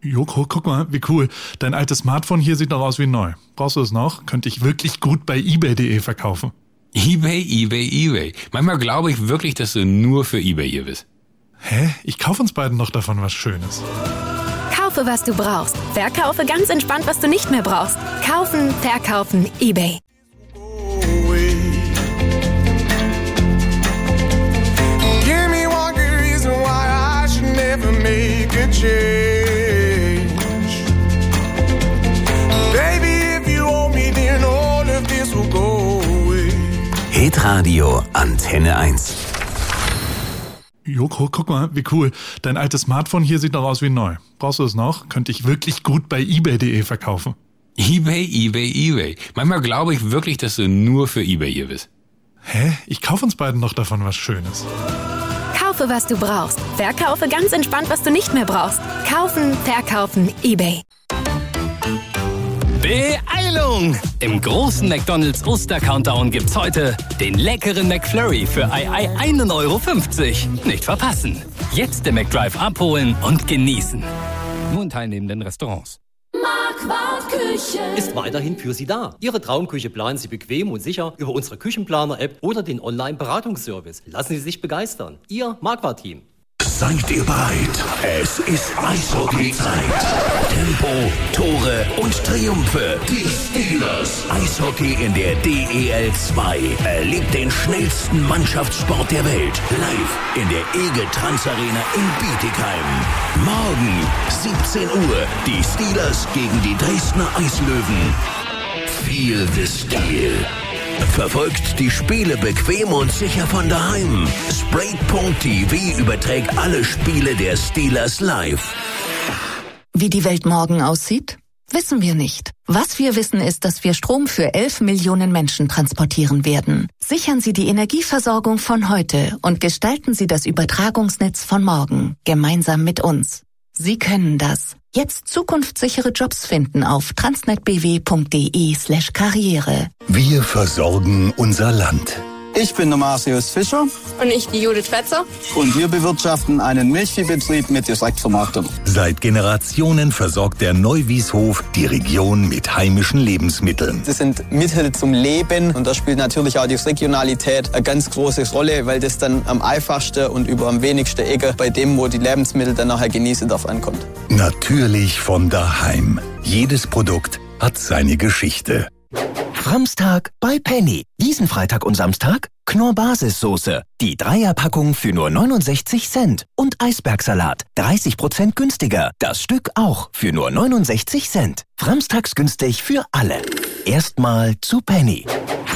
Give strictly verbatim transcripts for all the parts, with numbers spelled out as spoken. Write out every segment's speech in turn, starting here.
Joko, guck mal, wie cool. Dein altes Smartphone hier sieht noch aus wie neu. Brauchst du es noch? Könnte ich wirklich gut bei ebay punkt de verkaufen. eBay, eBay, eBay. Manchmal glaube ich wirklich, dass du nur für eBay hier bist. Hä? Ich kaufe uns beiden noch davon was Schönes. Kaufe, was du brauchst. Verkaufe ganz entspannt, was du nicht mehr brauchst. Kaufen, verkaufen, eBay. Give me one good reason why I should never make a change. Baby, if you owe me, then all of this will go away. Hitradio Antenne eins. Joko, guck mal, wie cool. Dein altes Smartphone hier sieht noch aus wie neu. Brauchst du es noch? Könnte ich wirklich gut bei ebay punkt de verkaufen. eBay, eBay, eBay. Manchmal glaube ich wirklich, dass du nur für eBay hier bist. Hä? Ich kaufe uns beiden noch davon was Schönes. Kaufe, was du brauchst. Verkaufe ganz entspannt, was du nicht mehr brauchst. Kaufen, verkaufen, eBay. Beeilung! Im großen McDonald's Oster-Countdown gibt's heute den leckeren McFlurry für ei ei ein Euro fünfzig. Nicht verpassen. Jetzt den McDrive abholen und genießen. Nur in teilnehmenden Restaurants. Marquardt Küche ist weiterhin für Sie da. Ihre Traumküche planen Sie bequem und sicher über unsere Küchenplaner-App oder den Online-Beratungsservice. Lassen Sie sich begeistern. Ihr Marquardt-Team. Seid ihr bereit? Es ist Eishockey-Zeit. Tempo, Tore und Triumphe. Die Steelers. Eishockey in der D E L zwei. Erlebt den schnellsten Mannschaftssport der Welt. Live in der Egeltrans Arena in Bietigheim. Morgen, siebzehn Uhr. Die Steelers gegen die Dresdner Eislöwen. Feel the Steel. Verfolgt die Spiele bequem und sicher von daheim. Sprayt punkt t v überträgt alle Spiele der Steelers live. Wie die Welt morgen aussieht, wissen wir nicht. Was wir wissen ist, dass wir Strom für elf Millionen Menschen transportieren werden. Sichern Sie die Energieversorgung von heute und gestalten Sie das Übertragungsnetz von morgen, gemeinsam mit uns. Sie können das. Jetzt zukunftssichere Jobs finden auf transnetbw punkt de slash karriere. Wir versorgen unser Land. Ich bin der Marcius Fischer. Und ich die Judith Fetzer. Und wir bewirtschaften einen Milchviehbetrieb mit Direktvermarktung. Seit Generationen versorgt der Neuwieshof die Region mit heimischen Lebensmitteln. Das sind Mittel zum Leben und da spielt natürlich auch die Regionalität eine ganz große Rolle, weil das dann am einfachsten und über am wenigsten Ecke bei dem, wo die Lebensmittel dann nachher genießen darf, ankommt. Natürlich von daheim. Jedes Produkt hat seine Geschichte. Framstag bei Penny. Diesen Freitag und Samstag Knorr-Basissoße. Die Dreierpackung für nur neunundsechzig Cent. Und Eisbergsalat. dreißig Prozent günstiger. Das Stück auch für nur neunundsechzig Cent. Framstags günstig für alle. Erstmal zu Penny.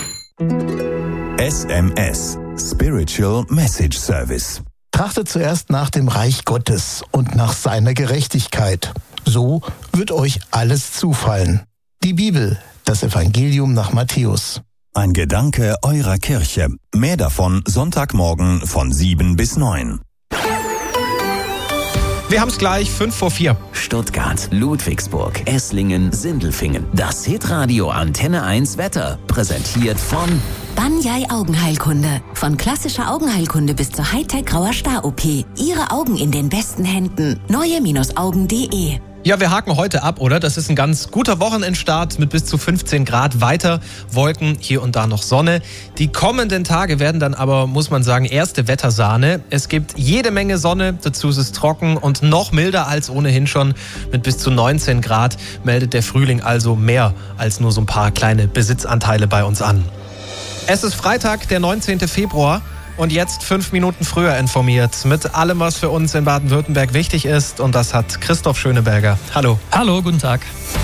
S M S. Spiritual Message Service. Trachtet zuerst nach dem Reich Gottes und nach seiner Gerechtigkeit. So wird euch alles zufallen. Die Bibel. Das Evangelium nach Matthäus. Ein Gedanke eurer Kirche. Mehr davon Sonntagmorgen von sieben bis neun. Wir haben es gleich, fünf vor vier. Stuttgart, Ludwigsburg, Esslingen, Sindelfingen. Das Hitradio Antenne eins Wetter. Präsentiert von Banyai Augenheilkunde. Von klassischer Augenheilkunde bis zur Hightech-Grauer Star-O P. Ihre Augen in den besten Händen. neue-augen punkt de. Ja, wir haken heute ab, oder? Das ist ein ganz guter Wochenendstart mit bis zu fünfzehn Grad. Weiter Wolken, hier und da noch Sonne. Die kommenden Tage werden dann aber, muss man sagen, erste Wettersahne. Es gibt jede Menge Sonne, dazu ist es trocken und noch milder als ohnehin schon. Mit bis zu neunzehn Grad meldet der Frühling also mehr als nur so ein paar kleine Besitzanteile bei uns an. Es ist Freitag, der neunzehnten Februar. Und jetzt fünf Minuten früher informiert mit allem, was für uns in Baden-Württemberg wichtig ist. Und das hat Christoph Schöneberger. Hallo. Hallo, guten Tag.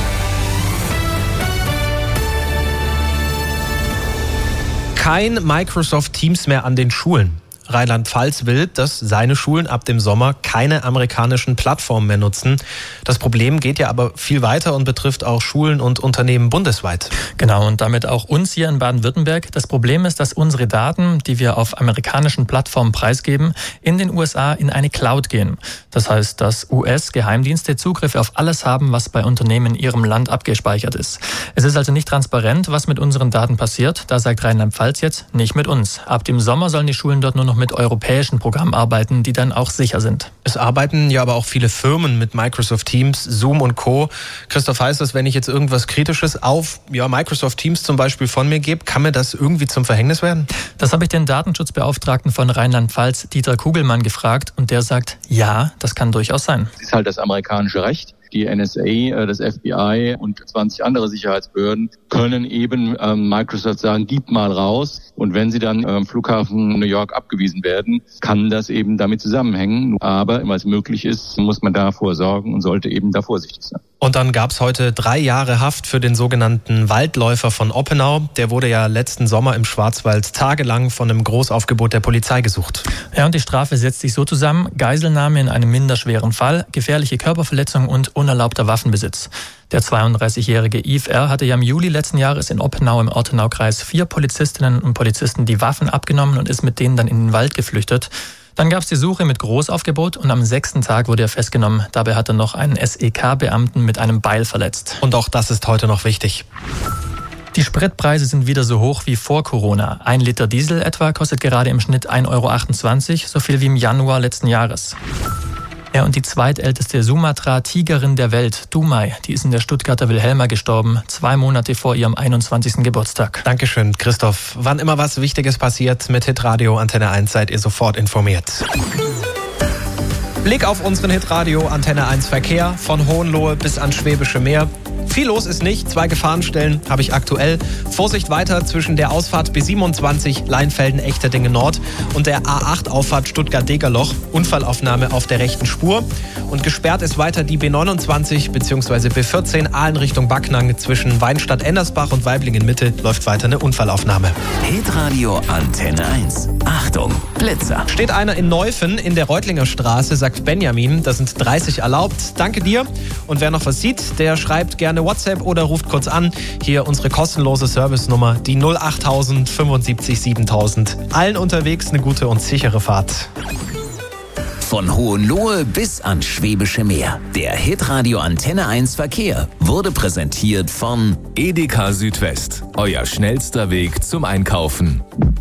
Kein Microsoft Teams mehr an den Schulen. Rheinland-Pfalz will, dass seine Schulen ab dem Sommer keine amerikanischen Plattformen mehr nutzen. Das Problem geht ja aber viel weiter und betrifft auch Schulen und Unternehmen bundesweit. Genau, und damit auch uns hier in Baden-Württemberg. Das Problem ist, dass unsere Daten, die wir auf amerikanischen Plattformen preisgeben, in den U S A in eine Cloud gehen. Das heißt, dass U S-Geheimdienste Zugriff auf alles haben, was bei Unternehmen in ihrem Land abgespeichert ist. Es ist also nicht transparent, was mit unseren Daten passiert. Da sagt Rheinland-Pfalz jetzt, nicht mit uns. Ab dem Sommer sollen die Schulen dort nur noch mit europäischen Programmen arbeiten, die dann auch sicher sind. Es arbeiten ja aber auch viele Firmen mit Microsoft Teams, Zoom und Co. Christoph, heißt das, wenn ich jetzt irgendwas Kritisches auf ja, Microsoft Teams zum Beispiel von mir gebe, kann mir das irgendwie zum Verhängnis werden? Das habe ich den Datenschutzbeauftragten von Rheinland-Pfalz, Dieter Kugelmann, gefragt und der sagt, ja, das kann durchaus sein. Das ist halt das amerikanische Recht. Die N S A, das F B I und zwanzig andere Sicherheitsbehörden können eben ähm, Microsoft sagen, gib mal raus. Und wenn sie dann am Flughafen New York abgewiesen werden, kann das eben damit zusammenhängen. Aber weil es möglich ist, muss man davor sorgen und sollte eben da vorsichtig sein. Und dann gab es heute drei Jahre Haft für den sogenannten Waldläufer von Oppenau. Der wurde ja letzten Sommer im Schwarzwald tagelang von einem Großaufgebot der Polizei gesucht. Ja, und die Strafe setzt sich so zusammen: Geiselnahme in einem minderschweren Fall, gefährliche Körperverletzung und unerlaubter Waffenbesitz. Der zweiunddreißigjährige Yves R. hatte ja im Juli letzten Jahres in Oppenau im Ortenaukreis vier Polizistinnen und Polizisten die Waffen abgenommen und ist mit denen dann in den Wald geflüchtet. Dann gab es die Suche mit Großaufgebot und am sechsten Tag wurde er festgenommen. Dabei hat er noch einen S E K-Beamten mit einem Beil verletzt. Und auch das ist heute noch wichtig. Die Spritpreise sind wieder so hoch wie vor Corona. Ein Liter Diesel etwa kostet gerade im Schnitt ein Euro achtundzwanzig, so viel wie im Januar letzten Jahres. Ja, und die zweitälteste Sumatra-Tigerin der Welt, Dumai, die ist in der Stuttgarter Wilhelma gestorben, zwei Monate vor ihrem einundzwanzigsten Geburtstag. Dankeschön, Christoph. Wann immer was Wichtiges passiert, mit Hitradio Antenne eins seid ihr sofort informiert. Blick auf unseren Hitradio Antenne eins Verkehr von Hohenlohe bis ans Schwäbische Meer. Viel los ist nicht, zwei Gefahrenstellen habe ich aktuell. Vorsicht weiter zwischen der Ausfahrt B siebenundzwanzig Leinfelden-Echterdinge Nord und der A acht Auffahrt Stuttgart-Degerloch. Unfallaufnahme auf der rechten Spur. Und gesperrt ist weiter die B neunundzwanzig bzw. B vierzehn Aalen Richtung Backnang. Zwischen Weinstadt-Endersbach und Weiblingen-Mitte läuft weiter eine Unfallaufnahme. Hitradio Antenne eins. Achtung, Blitzer. Steht einer in Neufen in der Reutlinger Straße, sagt Benjamin, da sind dreißig erlaubt. Danke dir. Und wer noch was sieht, der schreibt gerne WhatsApp oder ruft kurz an. Hier unsere kostenlose Servicenummer, die null achttausend fünfundsiebzig siebentausend. Allen unterwegs eine gute und sichere Fahrt. Von Hohenlohe bis ans Schwäbische Meer. Der Hitradio Antenne eins Verkehr wurde präsentiert von Edeka Südwest. Euer schnellster Weg zum Einkaufen.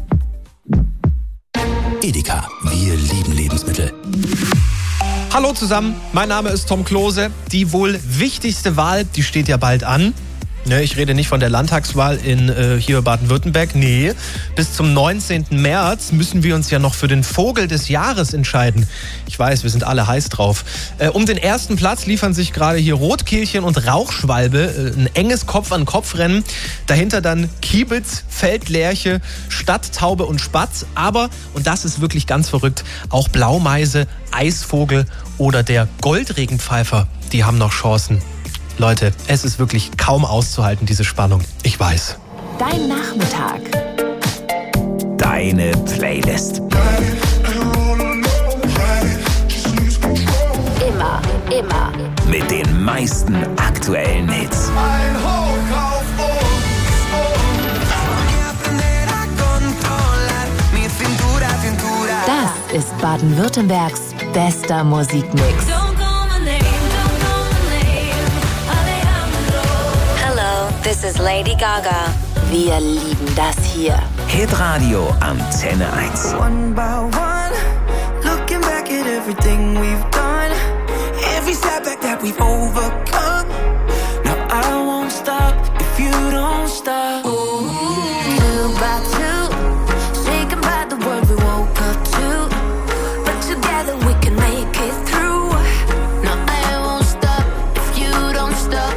Edeka, wir lieben Lebensmittel. Hallo zusammen, mein Name ist Tom Klose. Die wohl wichtigste Wahl, die steht ja bald an. Ne, ich rede nicht von der Landtagswahl in äh, hier Baden-Württemberg. Nee, bis zum neunzehnten März müssen wir uns ja noch für den Vogel des Jahres entscheiden. Ich weiß, wir sind alle heiß drauf. Äh, um den ersten Platz liefern sich gerade hier Rotkehlchen und Rauchschwalbe. Äh, ein enges Kopf-an-Kopf-Rennen. Dahinter dann Kiebitz, Feldlerche, Stadttaube und Spatz. Aber, und das ist wirklich ganz verrückt, auch Blaumeise, Eisvogel oder der Goldregenpfeifer, die haben noch Chancen. Leute, es ist wirklich kaum auszuhalten, diese Spannung. Ich weiß. Dein Nachmittag. Deine Playlist. Immer, immer. Mit den meisten aktuellen Hits. Ein Hoch auf uns. Das ist Baden-Württembergs bester Musikmix. This is Lady Gaga. Wir lieben das hier. Hitradio Antenne eins. One by one, looking back at everything we've done, every setback that we've overcome. Now I won't stop if you don't stop. Ooh. Two by two, shaken by the world we woke up to, but together we can make it through. Now I won't stop if you don't stop.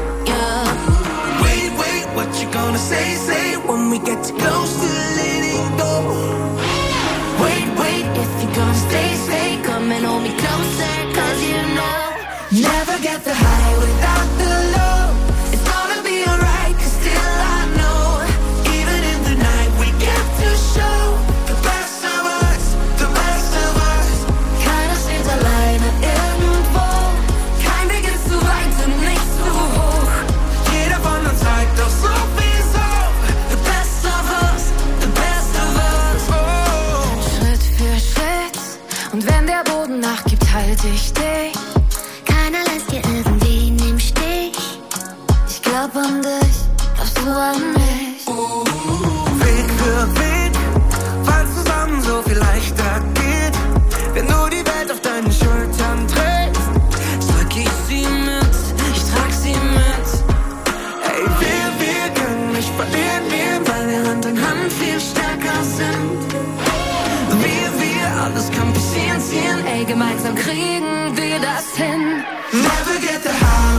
What you gonna say, say when we get too close to letting go? Wait, wait, if you're gonna stay, stay, come and hold me closer, cause you know never get the high without the low. It's gonna be alright, cause still I know even in the night we get to show the best of us, the best of us. Keiner steht alleine irgendwo, kein Weg ist zu weit und nicht zu hoch. Jeder von uns zeigt doch so viel so. The best of us, the best of us. Oh. Schritt für Schritt, und wenn der Boden nachgibt, halt ich dich. Keiner lässt dir irgendwen im Stich. Ich glaub an dich, glaubst du an mich? Oh. Weg für Weg, falls zusammen so viel leichter. gemeinsam kriegen wir das hin. Never get the high.